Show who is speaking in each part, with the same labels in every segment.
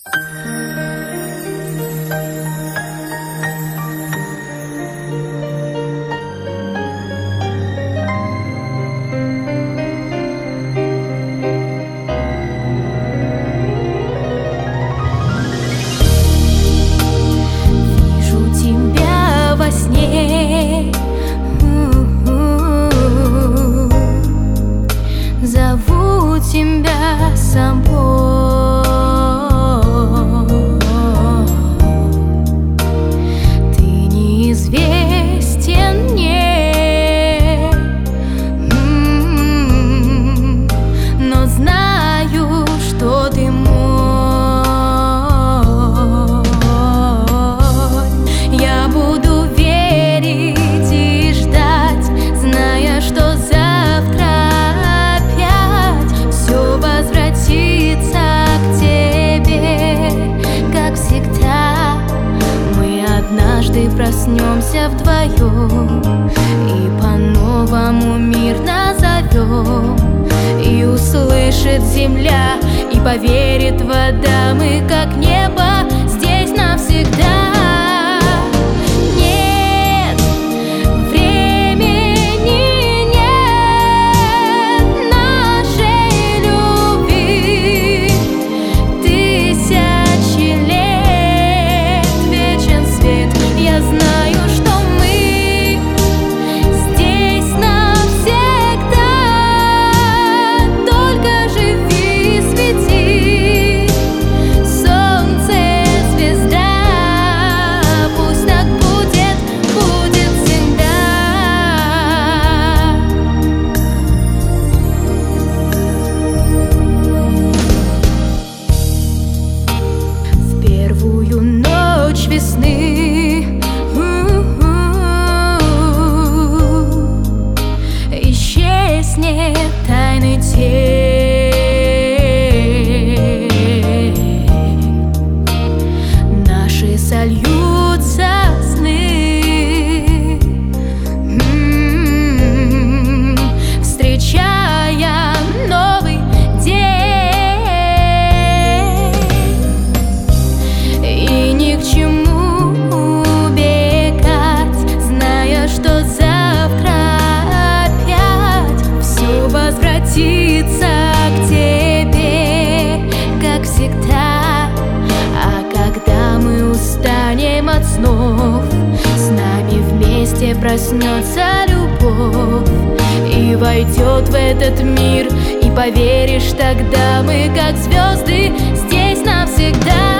Speaker 1: Зову тебя с собой. Ты неизвестен мне, но знаю, что ты мой. Я буду верить и ждать, зная, что возвратиться к тебе, как всегда. Мы однажды проснемся вдвоем и по-новому мир назовем. И услышит земля, и поверит вода, мы как небо здесь навсегда. Весны исчезнет тайный тень, наши сольются сны, встречая новый день. И ни к чему возвратиться к тебе, как всегда. А когда мы устанем от снов, с нами вместе проснется любовь и войдет в этот мир. И поверишь, тогда мы как звезды здесь навсегда.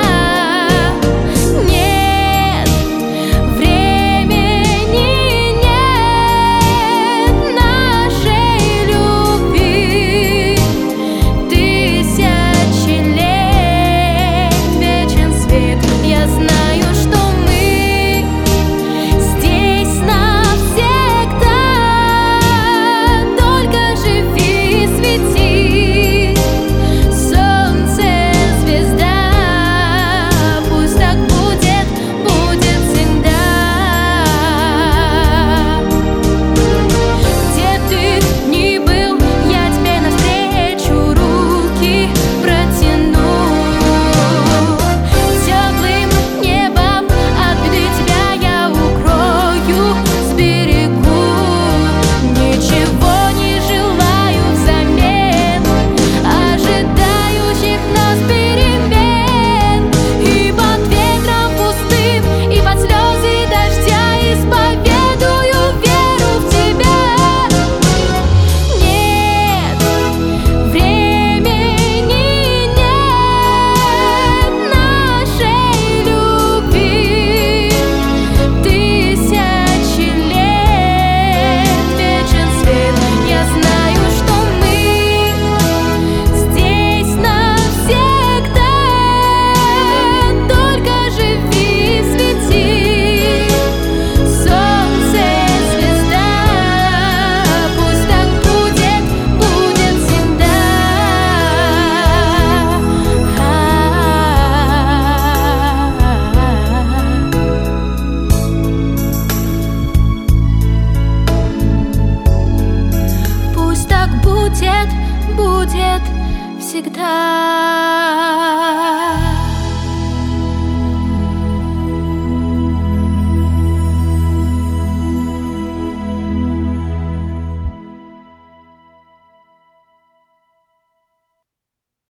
Speaker 1: Будет всегда.